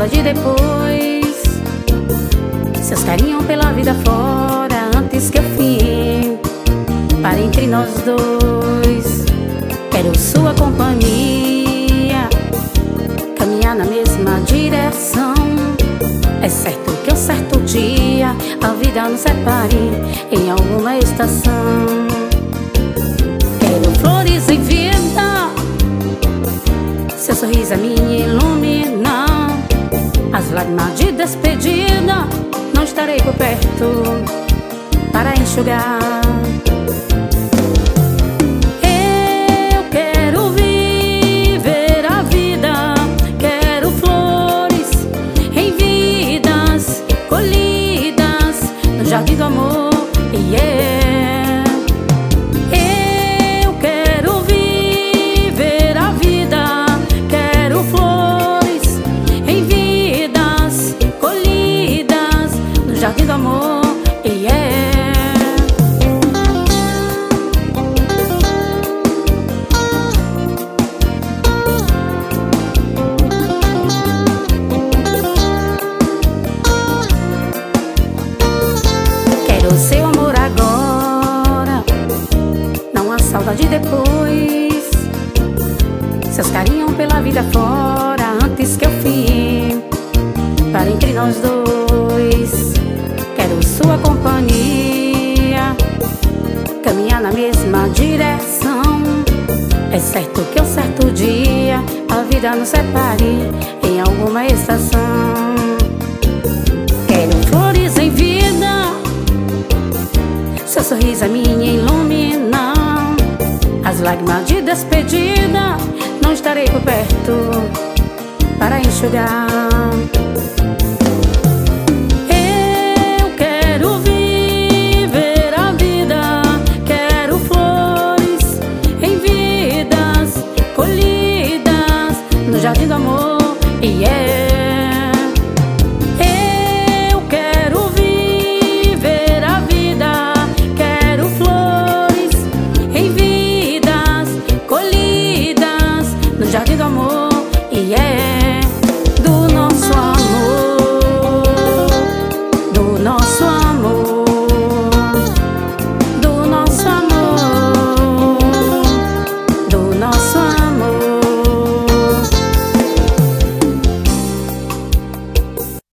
saudade depois, seus carinhos pela vida fora, antes que eu fim. Para entre nós dois, quero sua companhia, caminhar na mesma direção. É certo que um certo dia a vida nos separe em alguma estação. Quero flores em vida, seu sorriso a me ilumina. As lágrimas de despedida, não estarei por perto para enxugar. Eu quero viver a vida, quero flores em vidas colhidas no jardim do amor, yeah. Eu quero viver a vida, quero flores em vidas colhidas no jardim do amor, yeah. Quero seu amor agora, não há saudade depois, seus carinhos pela vida fora, antes que eu fim. Para entre nós dois, quero sua companhia, caminhar na mesma direção. É certo que um certo dia a vida nos separe em alguma estação. Quero flores em vida, seu sorriso a me ilumina. As lágrimas de despedida, não estarei por perto para enxugar.